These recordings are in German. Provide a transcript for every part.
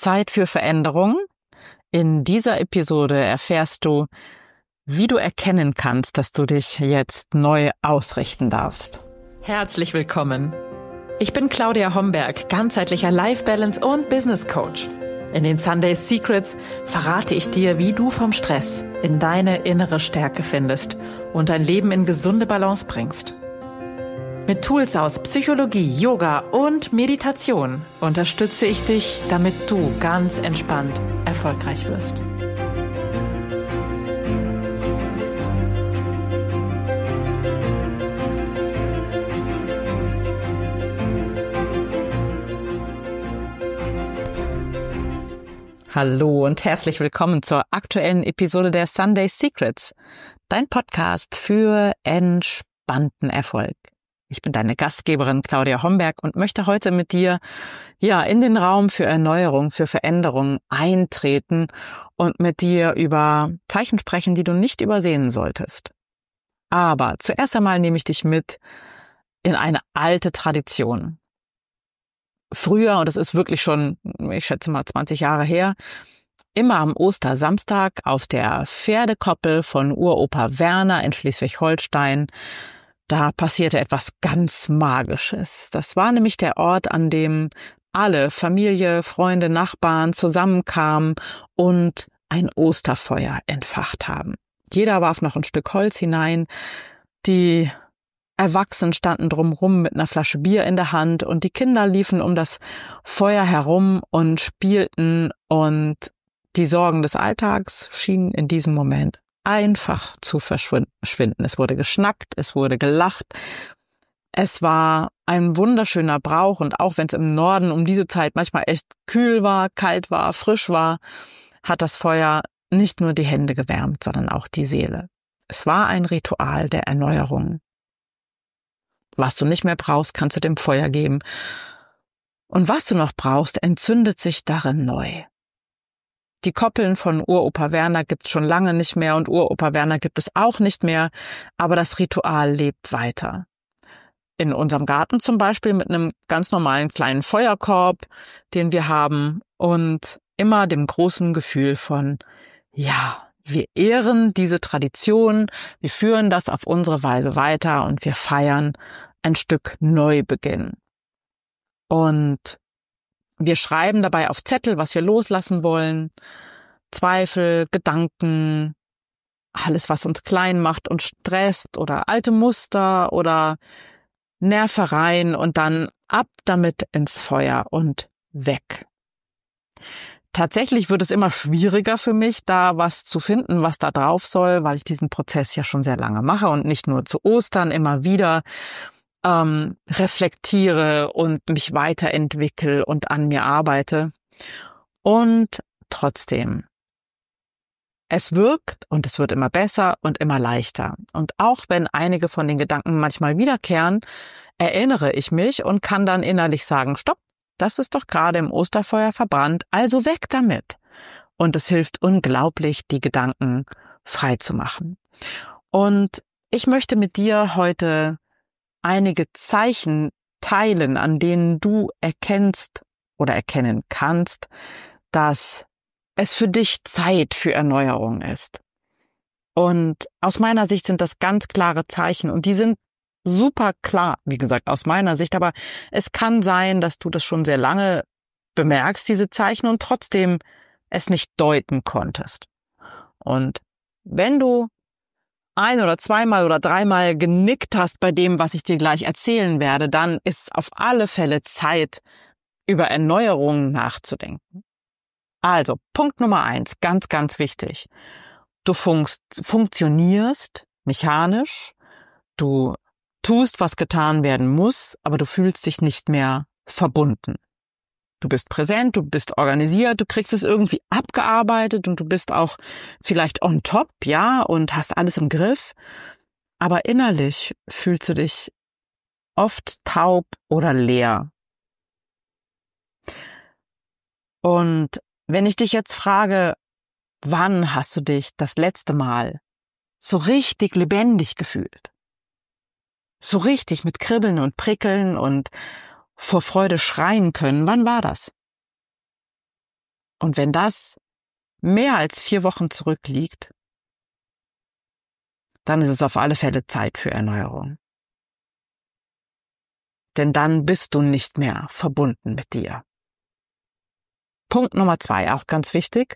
Zeit für Veränderung? In dieser Episode erfährst du, wie du erkennen kannst, dass du dich jetzt neu ausrichten darfst. Herzlich willkommen. Ich bin Claudia Homberg, ganzheitlicher Life Balance und Business Coach. In den Sunday Secrets verrate ich dir, wie du vom Stress in deine innere Stärke findest und dein Leben in gesunde Balance bringst. Mit Tools aus Psychologie, Yoga und Meditation unterstütze ich dich, damit du ganz entspannt erfolgreich wirst. Hallo und herzlich willkommen zur aktuellen Episode der Sunday Secrets, dein Podcast für entspannten Erfolg. Ich bin deine Gastgeberin Claudia Homberg und möchte heute mit dir in den Raum für Erneuerung, für Veränderung eintreten und mit dir über Zeichen sprechen, die du nicht übersehen solltest. Aber zuerst einmal nehme ich dich mit in eine alte Tradition. Früher, und das ist wirklich schon, ich schätze mal 20 Jahre her, immer am Ostersamstag auf der Pferdekoppel von Uropa Werner in Schleswig-Holstein, da passierte etwas ganz Magisches. Das war nämlich der Ort, an dem alle, Familie, Freunde, Nachbarn zusammenkamen und ein Osterfeuer entfacht haben. Jeder warf noch ein Stück Holz hinein, die Erwachsenen standen drumherum mit einer Flasche Bier in der Hand und die Kinder liefen um das Feuer herum und spielten und die Sorgen des Alltags schienen in diesem Moment einfach zu verschwinden. Es wurde geschnackt, es wurde gelacht. Es war ein wunderschöner Brauch und auch wenn es im Norden um diese Zeit manchmal echt kühl war, kalt war, frisch war, hat das Feuer nicht nur die Hände gewärmt, sondern auch die Seele. Es war ein Ritual der Erneuerung. Was du nicht mehr brauchst, kannst du dem Feuer geben. Und was du noch brauchst, entzündet sich darin neu. Die Koppeln von Uropa Werner gibt's schon lange nicht mehr und Uropa Werner gibt es auch nicht mehr, aber das Ritual lebt weiter. In unserem Garten zum Beispiel mit einem ganz normalen kleinen Feuerkorb, den wir haben und immer dem großen Gefühl von, wir ehren diese Tradition, wir führen das auf unsere Weise weiter und wir feiern ein Stück Neubeginn. Und wir schreiben dabei auf Zettel, was wir loslassen wollen, Zweifel, Gedanken, alles, was uns klein macht und stresst oder alte Muster oder Nervereien und dann ab damit ins Feuer und weg. Tatsächlich wird es immer schwieriger für mich, da was zu finden, was da drauf soll, weil ich diesen Prozess ja schon sehr lange mache und nicht nur zu Ostern immer wieder reflektiere und mich weiterentwickle und an mir arbeite. Und trotzdem, es wirkt und es wird immer besser und immer leichter. Und auch wenn einige von den Gedanken manchmal wiederkehren, erinnere ich mich und kann dann innerlich sagen, stopp, das ist doch gerade im Osterfeuer verbrannt, also weg damit. Und es hilft unglaublich, die Gedanken frei zu machen. Und ich möchte mit dir heute einige Zeichen teilen, an denen du erkennst oder erkennen kannst, dass es für dich Zeit für Erneuerung ist. Und aus meiner Sicht sind das ganz klare Zeichen und die sind super klar, wie gesagt, aus meiner Sicht, aber es kann sein, dass du das schon sehr lange bemerkst, diese Zeichen, und trotzdem es nicht deuten konntest. Und wenn du ein- oder zweimal oder dreimal genickt hast bei dem, was ich dir gleich erzählen werde, dann ist auf alle Fälle Zeit, über Erneuerungen nachzudenken. Also, Punkt Nummer 1, ganz, ganz wichtig. Du funktionierst mechanisch, du tust, was getan werden muss, aber du fühlst dich nicht mehr verbunden. Du bist präsent, du bist organisiert, du kriegst es irgendwie abgearbeitet und du bist auch vielleicht on top, und hast alles im Griff. Aber innerlich fühlst du dich oft taub oder leer. Und wenn ich dich jetzt frage, wann hast du dich das letzte Mal so richtig lebendig gefühlt? So richtig mit Kribbeln und Prickeln und vor Freude schreien können. Wann war das? Und wenn das mehr als 4 Wochen zurückliegt, dann ist es auf alle Fälle Zeit für Erneuerung. Denn dann bist du nicht mehr verbunden mit dir. Punkt Nummer 2, auch ganz wichtig.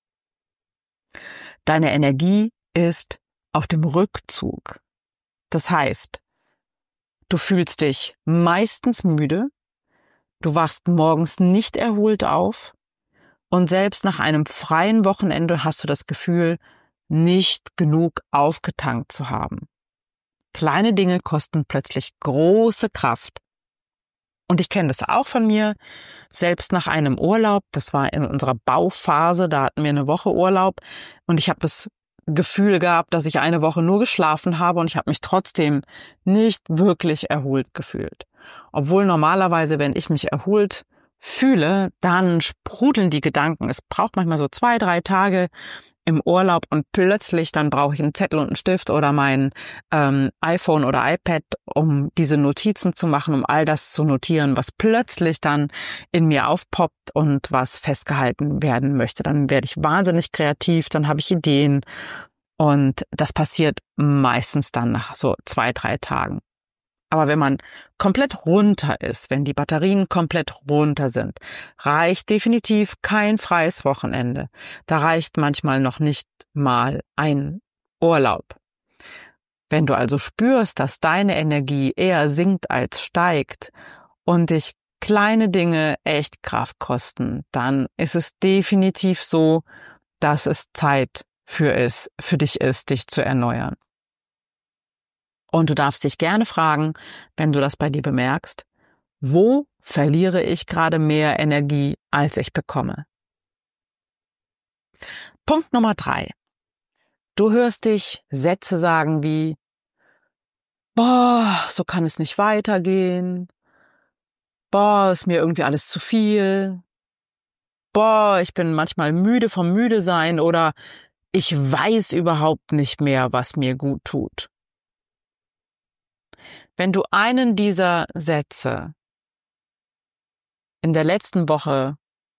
Deine Energie ist auf dem Rückzug. Das heißt, du fühlst dich meistens müde, du wachst morgens nicht erholt auf und selbst nach einem freien Wochenende hast du das Gefühl, nicht genug aufgetankt zu haben. Kleine Dinge kosten plötzlich große Kraft. Und ich kenne das auch von mir, selbst nach einem Urlaub, das war in unserer Bauphase, da hatten wir eine Woche Urlaub und ich habe das Gefühl gehabt, dass ich eine Woche nur geschlafen habe und ich habe mich trotzdem nicht wirklich erholt gefühlt. Obwohl normalerweise, wenn ich mich erholt fühle, dann sprudeln die Gedanken. Es braucht manchmal so 2, 3 Tage im Urlaub und plötzlich dann brauche ich einen Zettel und einen Stift oder mein iPhone oder iPad, um diese Notizen zu machen, um all das zu notieren, was plötzlich dann in mir aufpoppt und was festgehalten werden möchte. Dann werde ich wahnsinnig kreativ, dann habe ich Ideen und das passiert meistens dann nach so 2, 3 Tagen. Aber wenn man komplett runter ist, wenn die Batterien komplett runter sind, reicht definitiv kein freies Wochenende. Da reicht manchmal noch nicht mal ein Urlaub. Wenn du also spürst, dass deine Energie eher sinkt als steigt und dich kleine Dinge echt Kraft kosten, dann ist es definitiv so, dass es Zeit für dich ist, dich zu erneuern. Und du darfst dich gerne fragen, wenn du das bei dir bemerkst, wo verliere ich gerade mehr Energie, als ich bekomme? Punkt Nummer 3. Du hörst dich Sätze sagen wie, boah, so kann es nicht weitergehen. Boah, ist mir irgendwie alles zu viel. Boah, ich bin manchmal müde vom Müdesein oder ich weiß überhaupt nicht mehr, was mir gut tut. Wenn du einen dieser Sätze in der letzten Woche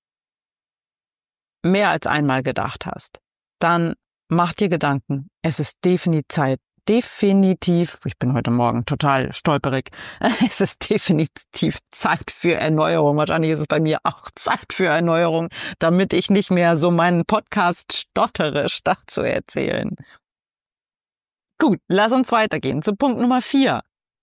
mehr als einmal gedacht hast, dann mach dir Gedanken. Es ist definitiv, ich bin heute Morgen total stolperig, es ist definitiv Zeit für Erneuerung. Wahrscheinlich ist es bei mir auch Zeit für Erneuerung, damit ich nicht mehr so meinen Podcast stottere, statt zu erzählen. Gut, lass uns weitergehen zu Punkt Nummer 4.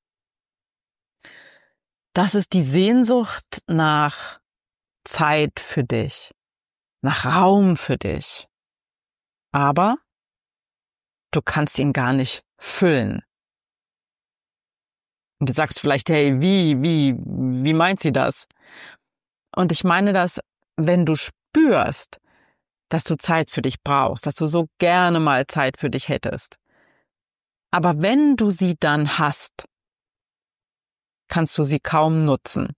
Das ist die Sehnsucht nach Zeit für dich, nach Raum für dich. Aber du kannst ihn gar nicht füllen. Und du sagst vielleicht, hey, wie meint sie das? Und ich meine das, wenn du spürst, dass du Zeit für dich brauchst, dass du so gerne mal Zeit für dich hättest. Aber wenn du sie dann hast, kannst du sie kaum nutzen.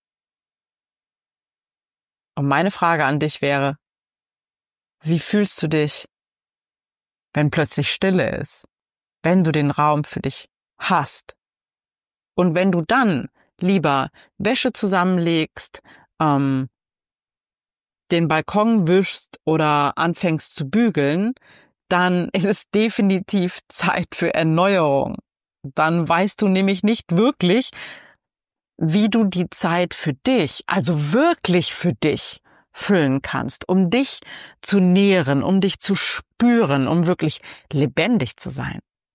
Und meine Frage an dich wäre, wie fühlst du dich, wenn plötzlich Stille ist, wenn du den Raum für dich hast? Und wenn du dann lieber Wäsche zusammenlegst, den Balkon wischst oder anfängst zu bügeln, dann ist es definitiv Zeit für Erneuerung. Dann weißt du nämlich nicht wirklich, wie du die Zeit für dich, also wirklich für dich, füllen kannst, um dich zu nähren, um dich zu spüren, um wirklich lebendig zu sein.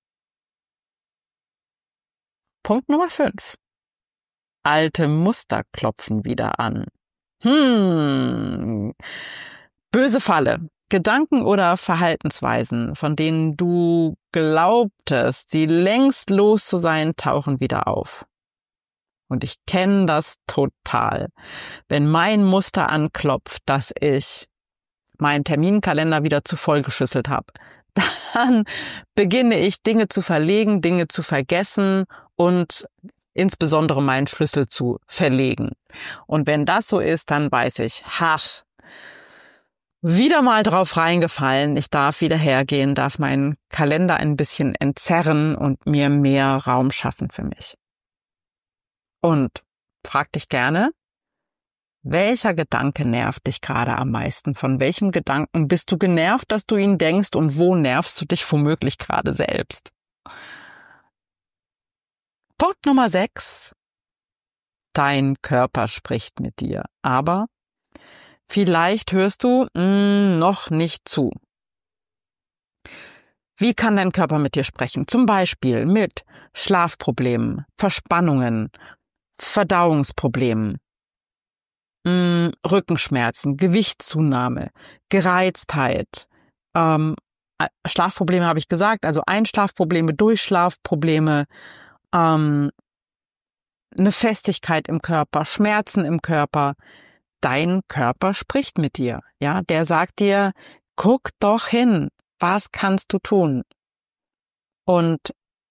Punkt Nummer 5. Alte Muster klopfen wieder an. Böse Falle. Gedanken oder Verhaltensweisen, von denen du glaubtest, sie längst los zu sein, tauchen wieder auf. Und ich kenne das total. Wenn mein Muster anklopft, dass ich meinen Terminkalender wieder zu vollgeschüsselt habe, dann beginne ich Dinge zu verlegen, Dinge zu vergessen und insbesondere meinen Schlüssel zu verlegen. Und wenn das so ist, dann weiß ich, wieder mal drauf reingefallen. Ich darf wieder hergehen, darf meinen Kalender ein bisschen entzerren und mir mehr Raum schaffen für mich. Und frag dich gerne, Welcher Gedanke nervt dich gerade am meisten? Von welchem Gedanken bist du genervt, dass du ihn denkst, und wo nervst du dich womöglich gerade selbst? Punkt Nummer 6. Dein Körper spricht mit dir, aber vielleicht hörst du noch nicht zu. Wie kann dein Körper mit dir sprechen? Zum Beispiel mit Schlafproblemen, Verspannungen, Verdauungsproblemen, Rückenschmerzen, Gewichtszunahme, Gereiztheit, Schlafprobleme habe ich gesagt, also Einschlafprobleme, Durchschlafprobleme, eine Festigkeit im Körper, Schmerzen im Körper. Dein Körper spricht mit dir, ja, der sagt dir, guck doch hin, was kannst du tun? Und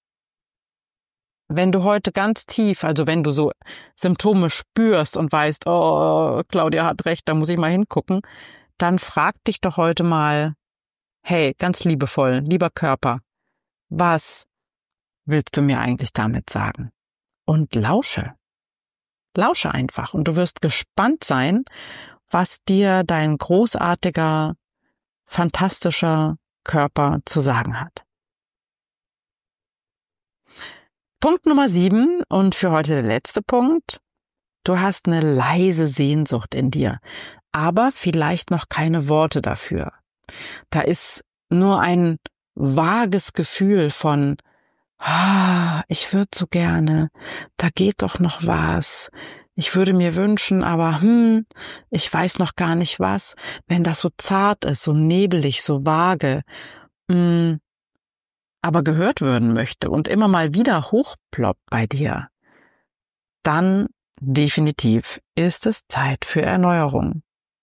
wenn du heute ganz tief, also wenn du so Symptome spürst und weißt, oh, Claudia hat recht, da muss ich mal hingucken, dann frag dich doch heute mal, hey, ganz liebevoll, lieber Körper, was willst du mir eigentlich damit sagen? Und lausche. Lausche einfach und du wirst gespannt sein, was dir dein großartiger, fantastischer Körper zu sagen hat. Punkt Nummer 7 und für heute der letzte Punkt. Du hast eine leise Sehnsucht in dir, aber vielleicht noch keine Worte dafür. Da ist nur ein vages Gefühl von, ich würde so gerne, da geht doch noch was. Ich würde mir wünschen, aber ich weiß noch gar nicht was. Wenn das so zart ist, so nebelig, so vage, aber gehört werden möchte und immer mal wieder hochploppt bei dir, dann definitiv ist es Zeit für Erneuerung.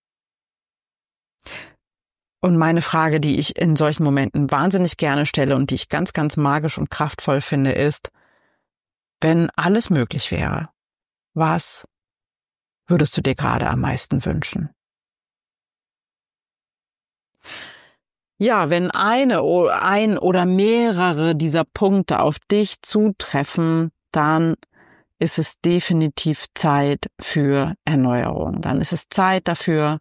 Und meine Frage, die ich in solchen Momenten wahnsinnig gerne stelle und die ich ganz, ganz magisch und kraftvoll finde, ist, wenn alles möglich wäre, was würdest du dir gerade am meisten wünschen? Ja, wenn ein oder mehrere dieser Punkte auf dich zutreffen, dann ist es definitiv Zeit für Erneuerung. Dann ist es Zeit dafür,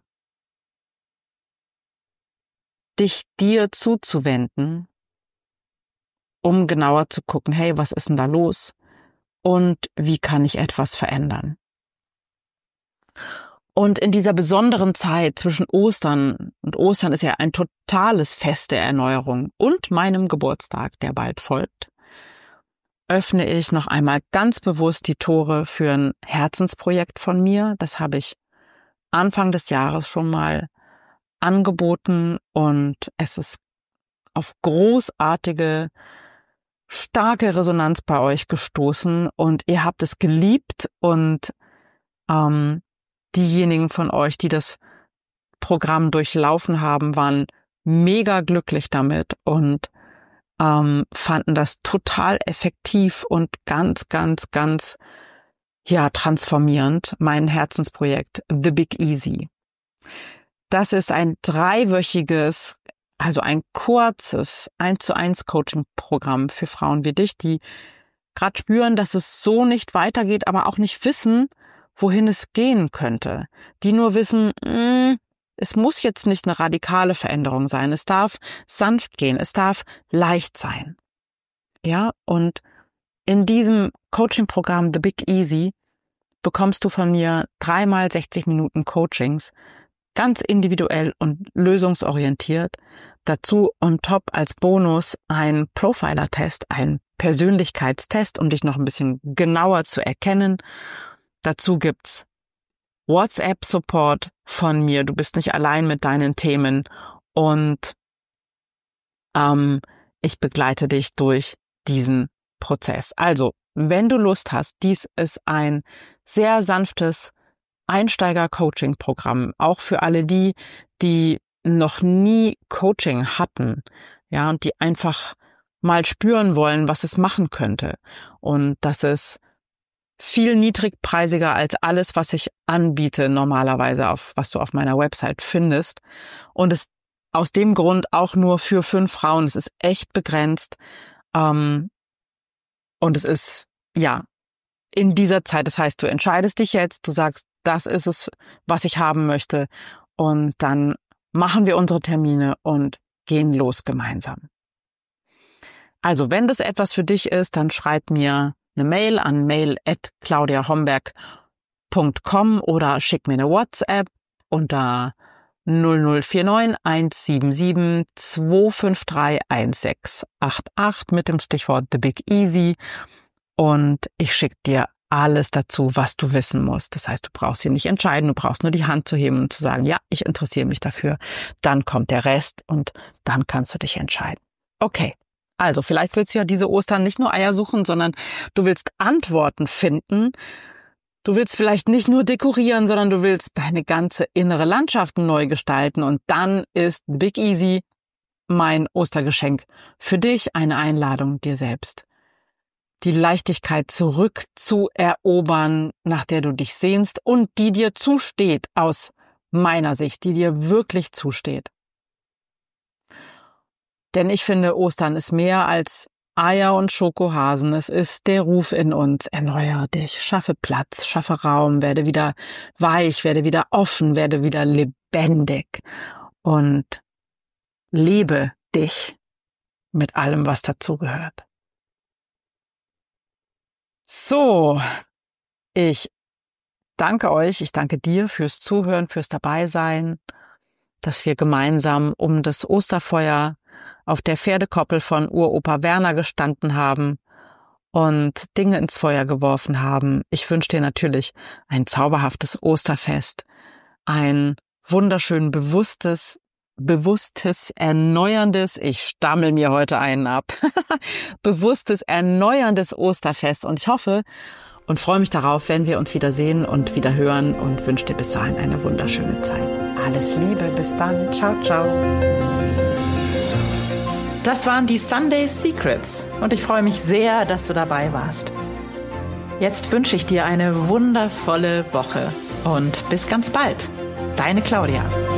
dich dir zuzuwenden, um genauer zu gucken, hey, was ist denn da los und wie kann ich etwas verändern? Und in dieser besonderen Zeit zwischen Ostern, und Ostern ist ja ein totales Fest der Erneuerung, und meinem Geburtstag, der bald folgt, öffne ich noch einmal ganz bewusst die Tore für ein Herzensprojekt von mir. Das habe ich Anfang des Jahres schon mal angeboten und es ist auf großartige, starke Resonanz bei euch gestoßen und ihr habt es geliebt und diejenigen von euch, die das Programm durchlaufen haben, waren mega glücklich damit und fanden das total effektiv und ganz, ganz, ganz, transformierend. Mein Herzensprojekt The Big Easy. Das ist ein 3-wöchiges, also ein kurzes 1:1 Coaching-Programm für Frauen wie dich, die gerade spüren, dass es so nicht weitergeht, aber auch nicht wissen, wohin es gehen könnte. Die nur wissen, es muss jetzt nicht eine radikale Veränderung sein. Es darf sanft gehen. Es darf leicht sein. Ja, und in diesem Coaching-Programm The Big Easy bekommst du von mir 3x 60 Minuten Coachings, ganz individuell und lösungsorientiert. Dazu on top als Bonus ein Profiler-Test, ein Persönlichkeitstest, um dich noch ein bisschen genauer zu erkennen. Dazu gibt's WhatsApp-Support von mir. Du bist nicht allein mit deinen Themen und ich begleite dich durch diesen Prozess. Also, wenn du Lust hast, dies ist ein sehr sanftes Einsteiger-Coaching-Programm, auch für alle die, die noch nie Coaching hatten, ja, und die einfach mal spüren wollen, was es machen könnte. Und das ist viel niedrigpreisiger als alles, was ich anbiete normalerweise, was du auf meiner Website findest. Und es aus dem Grund auch nur für 5 Frauen. Es ist echt begrenzt. Und es ist, in dieser Zeit. Das heißt, du entscheidest dich jetzt, du sagst, das ist es, was ich haben möchte. Und dann machen wir unsere Termine und gehen los gemeinsam. Also, wenn das etwas für dich ist, dann schreib mir eine Mail an mail@claudiahomberg.com oder schick mir eine WhatsApp unter 0049 177 253 1688 mit dem Stichwort The Big Easy und ich schicke dir alles dazu, was du wissen musst. Das heißt, du brauchst hier nicht entscheiden, du brauchst nur die Hand zu heben und zu sagen, ja, ich interessiere mich dafür. Dann kommt der Rest und dann kannst du dich entscheiden. Okay, also vielleicht willst du ja diese Ostern nicht nur Eier suchen, sondern du willst Antworten finden. Du willst vielleicht nicht nur dekorieren, sondern du willst deine ganze innere Landschaft neu gestalten. Und dann ist Big Easy mein Ostergeschenk für dich, eine Einladung dir selbst. Die Leichtigkeit zurückzuerobern, nach der du dich sehnst und die dir zusteht aus meiner Sicht, die dir wirklich zusteht. Denn ich finde, Ostern ist mehr als Eier und Schokohasen. Es ist der Ruf in uns. Erneuere dich, schaffe Platz, schaffe Raum, werde wieder weich, werde wieder offen, werde wieder lebendig und lebe dich mit allem, was dazugehört. So, ich danke euch, ich danke dir fürs Zuhören, fürs Dabeisein, dass wir gemeinsam um das Osterfeuer auf der Pferdekoppel von Uropa Werner gestanden haben und Dinge ins Feuer geworfen haben. Ich wünsche dir natürlich ein zauberhaftes Osterfest, ein wunderschön bewusstes, erneuerndes, ich stammel mir heute einen ab, bewusstes, erneuerndes Osterfest. Und ich hoffe und freue mich darauf, wenn wir uns wiedersehen und wieder hören und wünsche dir bis dahin eine wunderschöne Zeit. Alles Liebe, bis dann. Ciao, ciao. Das waren die Sunday Secrets und ich freue mich sehr, dass du dabei warst. Jetzt wünsche ich dir eine wundervolle Woche und bis ganz bald. Deine Claudia.